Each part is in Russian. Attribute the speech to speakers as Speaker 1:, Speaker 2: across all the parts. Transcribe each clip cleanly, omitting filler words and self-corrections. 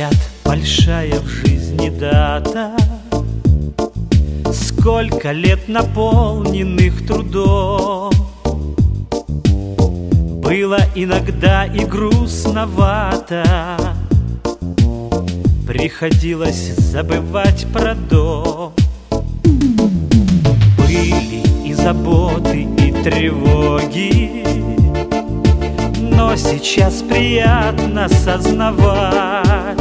Speaker 1: 50 — большая в жизни дата. Сколько лет наполненных трудом. Было иногда и грустновато, приходилось забывать про дом. Были и заботы, и тревоги, но сейчас приятно сознавать: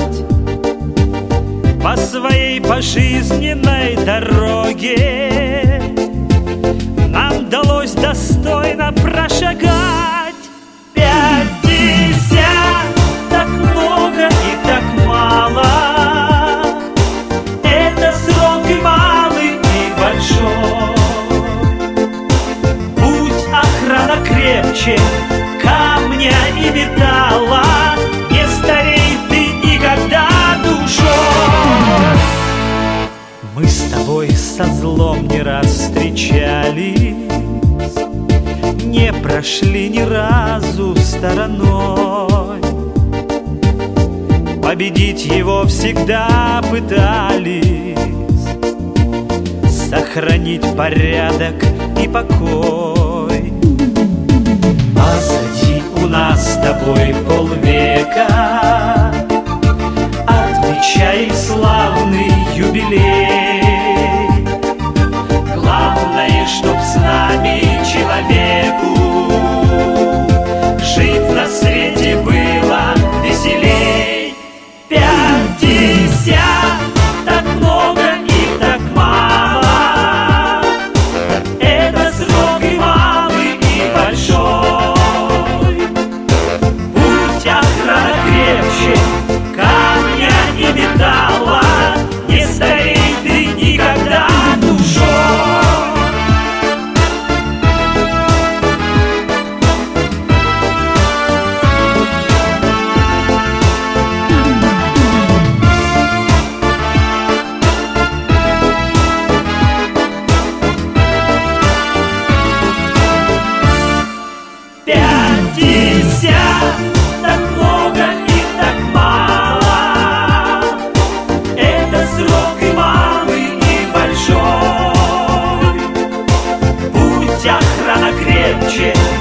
Speaker 1: по своей пожизненной дороге нам удалось достойно прошагать. 50 — так много и так мало. Это срок и малый, и большой. Будь охрана крепче камня и металла, не старей ты никогда душой. Мы с тобой со злом не раз встречались, не прошли ни разу стороной. Победить его всегда пытались, сохранить порядок и покой. Позади у нас с тобой полвека, отмечай славный юбилей. Главное, чтоб с нами человеку жить на свете было веселей. 50 — так много и так мало. Это срок и малый, и большой. Будь охрана крепче камня и металла, не старей ты никогда душой. Так много и так мало. Это срок и малый, и большой. Будь охрана крепче